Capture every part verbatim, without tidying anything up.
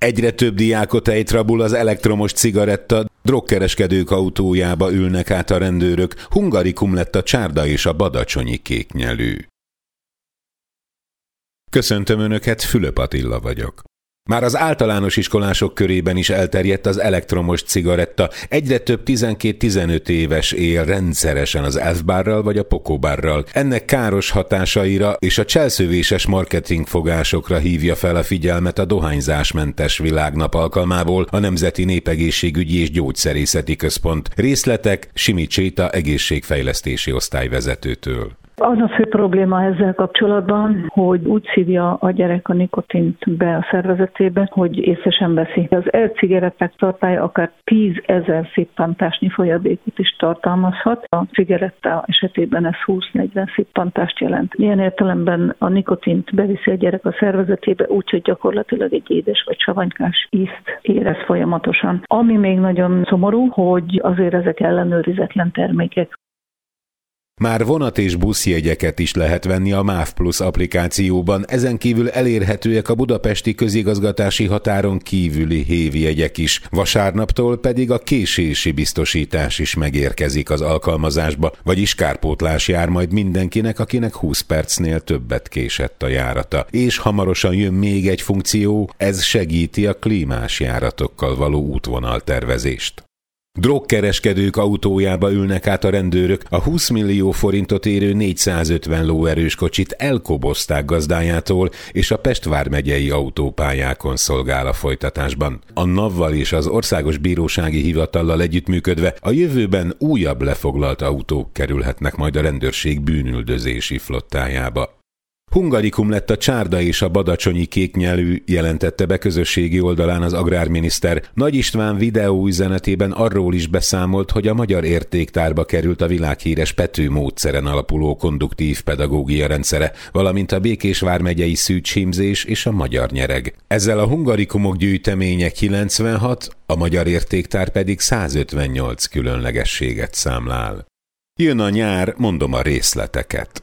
Egyre több diákot ejt rabul az elektromos cigaretta, drogkereskedők autójába ülnek át a rendőrök, hungarikum lett a csárda és a badacsonyi kéknyelű. Köszöntöm Önöket, Fülöp Attila vagyok. Már az általános iskolások körében is elterjedt az elektromos cigaretta. Egyre több tizenkét-tizenöt éves él rendszeresen az elfbárral vagy a pokóbárral. Ennek káros hatásaira és a cselszövéses marketingfogásokra hívja fel a figyelmet a Dohányzásmentes Világnap alkalmából a Nemzeti Népegészségügyi és Gyógyszerészeti Központ. Részletek Simi Cséta egészségfejlesztési osztályvezetőtől. Az a fő probléma ezzel kapcsolatban, hogy úgy szívja a gyerek a nikotint be a szervezetébe, hogy észre sem veszi. Az e-cigaretták tartálya akár tízezer szippantásnyi folyadékot is tartalmazhat. A cigaretta esetében ez húsz-negyven szippantást jelent. Ilyen értelemben a nikotint beviszi a gyerek a szervezetébe, úgyhogy gyakorlatilag egy édes vagy savanykás ízt érez folyamatosan. Ami még nagyon szomorú, hogy azért ezek ellenőrizetlen termékek. Már vonat- és buszjegyeket is lehet venni a MÁV Plus applikációban, ezen kívül elérhetőek a budapesti közigazgatási határon kívüli hévjegyek is. Vasárnaptól pedig a késési biztosítás is megérkezik az alkalmazásba, vagyis kárpótlás jár majd mindenkinek, akinek húsz percnél többet késett a járata. És hamarosan jön még egy funkció, ez segíti a klímás járatokkal való útvonaltervezést. Drogkereskedők autójába ülnek át a rendőrök, a húsz millió forintot érő négyszázötven lóerős kocsit elkobozták gazdájától, és a Pest vármegyei autópályákon szolgál a folytatásban. A NAV-val és az Országos Bírósági Hivatallal együttműködve a jövőben újabb lefoglalt autók kerülhetnek majd a rendőrség bűnüldözési flottájába. Hungarikum lett a csárda és a badacsonyi kéknyelű, jelentette be közösségi oldalán az agrárminiszter. Nagy István videóüzenetében arról is beszámolt, hogy a magyar értéktárba került a világhíres Pető módszeren alapuló konduktív pedagógia rendszere, valamint a Békés vármegyei szűcshímzés és a magyar nyereg. Ezzel a hungarikumok gyűjteménye kilencvenhat, a magyar értéktár pedig százötvennyolc különlegességet számlál. Jön a nyár, mondom a részleteket.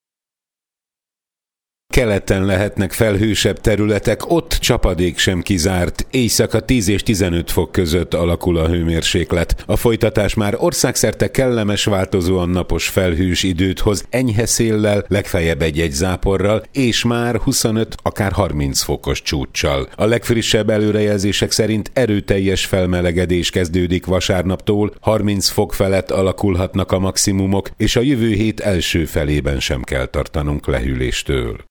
Keleten lehetnek felhősebb területek, ott csapadék sem kizárt, éjszaka tíz és tizenöt fok között alakul a hőmérséklet. A folytatás már országszerte kellemes, változóan napos felhős időt hoz, enyhe széllel, legfeljebb egy-egy záporral, és már huszonöt, akár harminc fokos csúccsal. A legfrissebb előrejelzések szerint erőteljes felmelegedés kezdődik vasárnaptól, harminc fok felett alakulhatnak a maximumok, és a jövő hét első felében sem kell tartanunk lehűléstől.